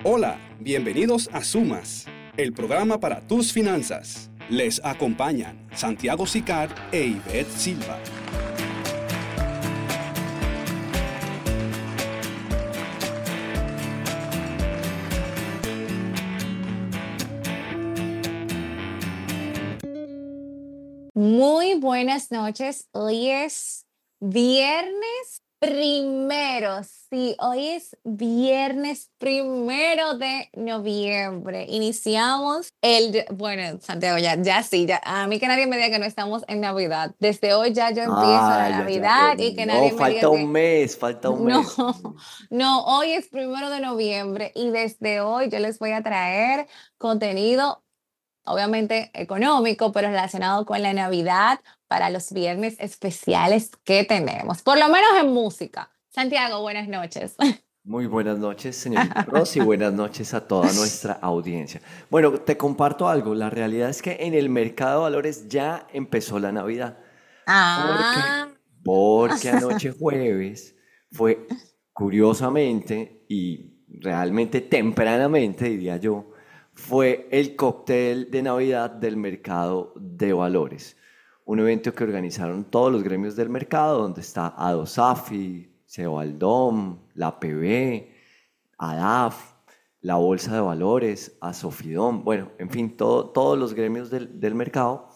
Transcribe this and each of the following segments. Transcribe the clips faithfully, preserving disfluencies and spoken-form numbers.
Hola, bienvenidos a Sumas, el programa para tus finanzas. Les acompañan Santiago Sicar e Ivette Silva. Muy buenas noches. Hoy es viernes primero. Sí, hoy es viernes primero de noviembre. Iniciamos el... Bueno, Santiago, ya, ya sí, ya. A mí que nadie me diga que no estamos en Navidad. Desde hoy ya yo empiezo la Ay, ya, ya, pero Navidad y que no, nadie me diga falta un que... mes, falta un No, mes. no, hoy es primero de noviembre y desde hoy yo les voy a traer contenido obviamente económico, pero relacionado con la Navidad para los viernes especiales que tenemos, por lo menos en música. Santiago, buenas noches. Muy buenas noches, señorita Rosy, buenas noches a toda nuestra audiencia. Bueno, te comparto algo, la realidad es que en el mercado de valores ya empezó la Navidad, porque, Ah, porque anoche jueves fue, curiosamente y realmente tempranamente, diría yo, fue el cóctel de Navidad del mercado de valores. Un evento que organizaron todos los gremios del mercado, donde está Adosafi, Cebaldom, la P B, ADAF, la Bolsa de Valores, Asofidom, bueno, en fin, todo- todos los gremios del, del mercado.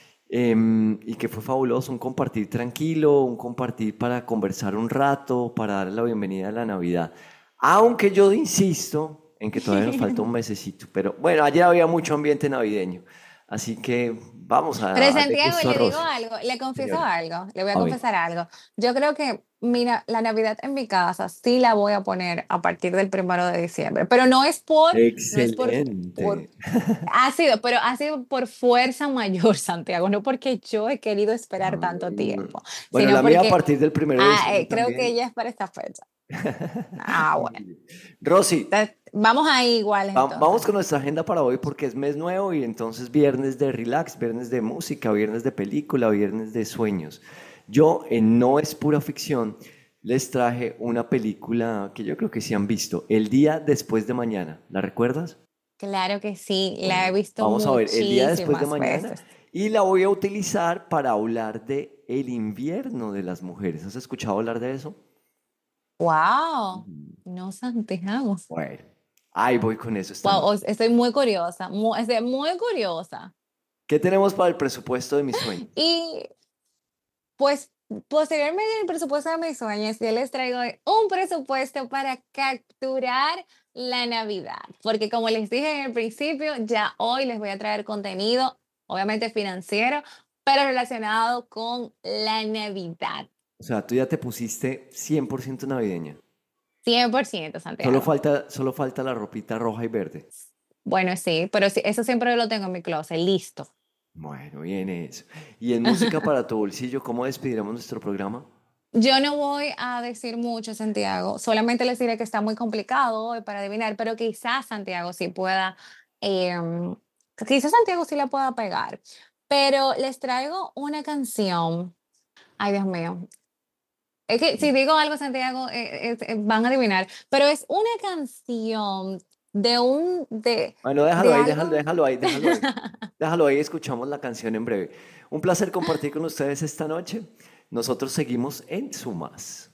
Em, y que fue fabuloso, un compartir tranquilo, un compartir para conversar un rato, para darle la bienvenida a la Navidad. Aunque yo insisto en que todavía nos falta un mesecito, pero bueno, ayer había mucho ambiente navideño, así que vamos a pero darle Santiago, gusto a le digo Rosy. algo, le confieso Señora, algo, le voy a a ver, confesar algo. Yo creo que, mira, la Navidad en mi casa sí la voy a poner a partir del primero de diciembre, pero no es por, no es por, por excelente. Ha sido, pero ha sido por fuerza mayor, Santiago, no porque yo he querido esperar tanto Mm, tiempo, Bueno, sino la mía a porque partir del primero de ah, diciembre eh, creo que también. ella es para esta fecha. Ah, bueno. Muy bien. Rosy, Entonces, vamos ahí iguales Va- Vamos entonces. con nuestra agenda para hoy porque es mes nuevo y entonces viernes de relax, viernes de música, viernes de película, viernes de sueños. Yo en No es pura ficción les traje una película que yo creo que sí han visto, El día después de mañana. ¿La recuerdas? Claro que sí, la he Bueno, visto vamos a ver El día después de muchísimas mañana veces. y la voy a utilizar para hablar de el invierno de las mujeres. ¿Has escuchado hablar de eso? Wow, no, Santiago. Bueno, ahí voy con eso esta Wow, noche. estoy muy curiosa, mu- estoy muy curiosa. ¿Qué tenemos para el presupuesto de mis sueños? Y pues posteriormente en el presupuesto de mis sueños, yo les traigo un presupuesto para capturar la Navidad, porque como les dije en el principio, ya hoy les voy a traer contenido, obviamente financiero, pero relacionado con la Navidad. O sea, tú ya te pusiste cien por ciento navideña. cien por ciento, Solo Santiago. falta, solo falta la ropita roja y verde. Bueno, sí, pero sí, eso siempre lo tengo en mi closet, listo. Bueno, viene eso. Y en música para tu bolsillo, ¿cómo despediremos nuestro programa? Yo no voy a decir mucho, Santiago, solamente les diré que está muy complicado hoy para adivinar, pero quizás Santiago sí pueda, em, quizás Santiago sí la pueda pegar, pero les traigo una canción, ay Dios mío, es que si digo algo, Santiago, eh, eh, eh, van a adivinar, pero es una canción de un, de, Bueno, de déjalo ahí, déjalo, algo. déjalo ahí, déjalo ahí. Déjalo ahí, escuchamos la canción en breve. Un placer compartir con ustedes esta noche. Nosotros seguimos en Sumas.